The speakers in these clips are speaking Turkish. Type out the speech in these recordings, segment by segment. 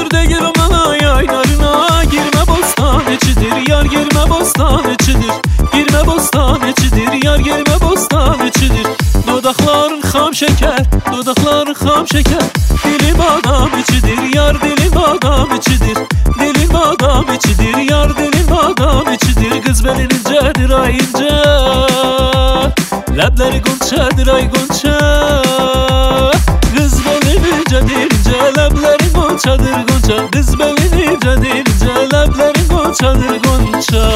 içidir de gir umana yaylarına. Girme bostan içidir yar, girme bostan içidir. Girme bostan içidir yar, girme bostan içidir. Dudakların xam şeker, dudakların xam şeker. Dilim adam içidir yar, dilim adam içidir. Dilim adam içidir yar, dilim adam içidir. Kız belin incedir ay ince, lebleri gonçadır ay gonça. Kız belin incedir ince, lebleri gonçadır gonça. Kız belin incedir ince, lebleri gonçadır gonça.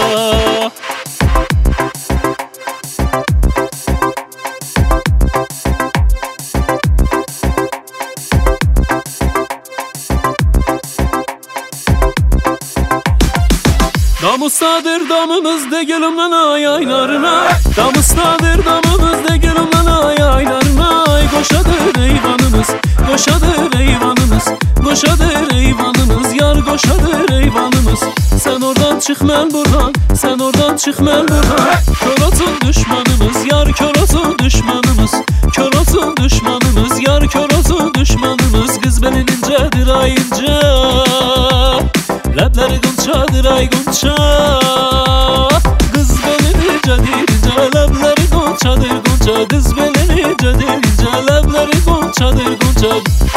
Damustadır damımız de gel umlana yaylarına. Damustadır damımız de gel umlana yaylarına. Koşadır eyvanımız, koşadır eyvanımız. Koşadır eyvanımız yar, koşadır eyvanımız. Sen oradan çık men buradan, sen oradan çık men buradan. Kör olsun düşmanımız yar, kör olsun düşmanımız. Kör olsun düşmanımız yar, kör olsun düşmanımız. Kız belin incedir ay ince, lebleri gonçadır ay gonça. Kız belin incedir ince, lebleri gonçadır gonça. Kız belin incedir ince, lebleri gonçadır gonça.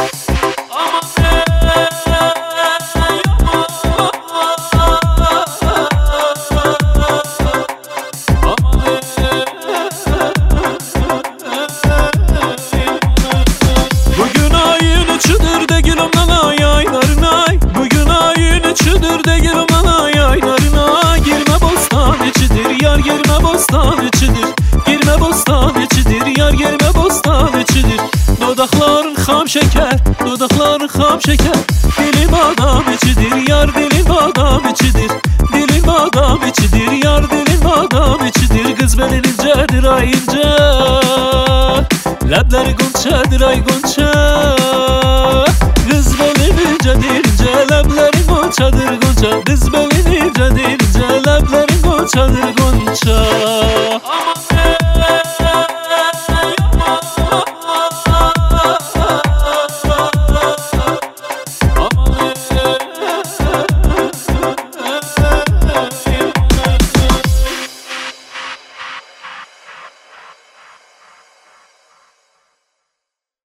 Bugün ayın üçüdür de gül umlana yaylarına. Bugün ayın üçüdür de gül umlana yaylarına. Girme bostan içidir yar, girme bostan içidir. Girme bostan içidir yar, girme bostan içidir. Dudakların xam şeker, dudakların xam şeker. Dilim adam içidir yar, dilim adam içidir. Dilim adam içidir yar, dilim adam içidir. Kız belin incedir ay ince, lebleri gonçadır ay gonça. Kız belin incedir ince, lebleri gonçadır gonça. Kız belin incedir ince, lebleri gonçadır gonça.